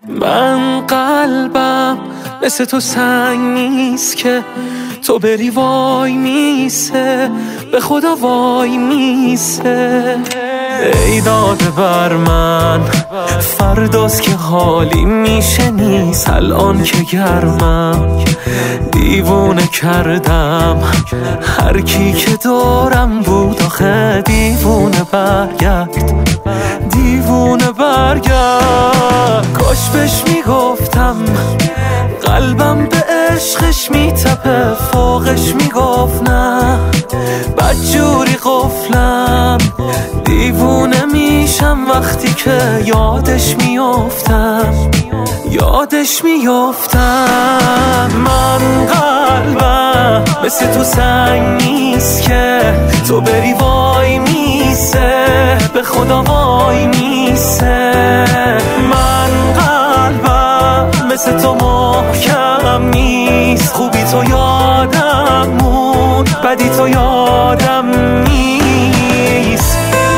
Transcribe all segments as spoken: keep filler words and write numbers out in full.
من قلبم مثل تو سنگ نیست که تو بری وای میسه، به خدا وای میسه. ای داده بر من فرداست که حالی میشه نیست، الان که گرمم دیوونه کردم هر کی که دورم بود. آخه دیوونه برگرد، دیوونه برگرد. کاش بهش میگفتم قلبم به عشقش میتپه، فوقش میگفت نه بدجوری قفلم. دیوونه میشم وقتی که یادش میافتم، یادش میافتم. من قلبم مثل تو سنگ نیست که تو بری وای میسه، به خدا وای میسه. من قلبم مثل تو محکم نیست، خوبی تو یادم مون، بدی تو یادم نیست.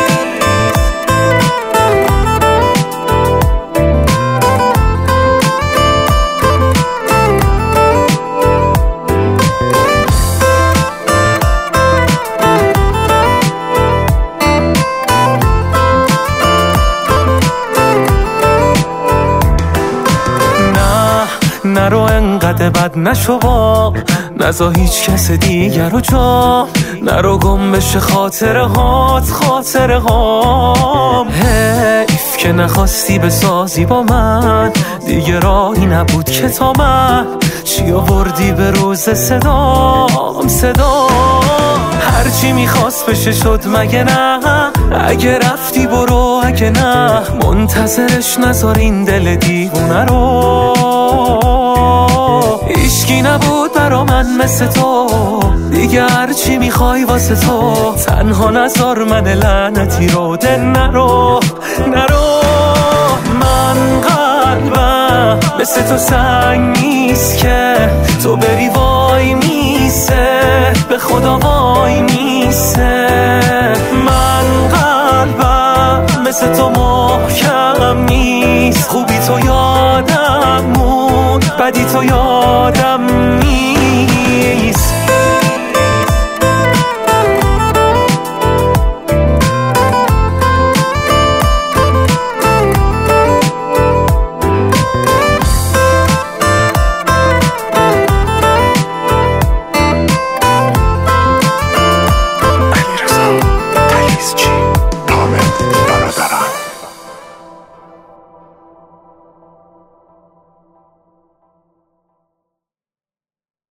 نرو انقدر بد نشو با، نزا هیچ کس دیگر رو جا، نرو گم بشه خاطره هات، خاطره هام. حیف که نخواستی بسازی با من، دیگه راهی نبود که تا من چی آوردی به روز صدام، صدام. هرچی میخواست بشه شد مگه نه؟ اگه رفتی برو، اگه نه منتظرش نذار این دل دیوونه رو. هیچکی نبود برا من مثل تو، دیگه هرچی میخوای واسه تو. تنها نذار من لعنتی رو، ده نرو نرو. من قلبم مثل تو سنگ نیست که تو بری وای میسه، به خدا وای میسه. من قلبم مثل تو محکم نیست، خوبی تو یادم مون، بدی تو یادم نیست.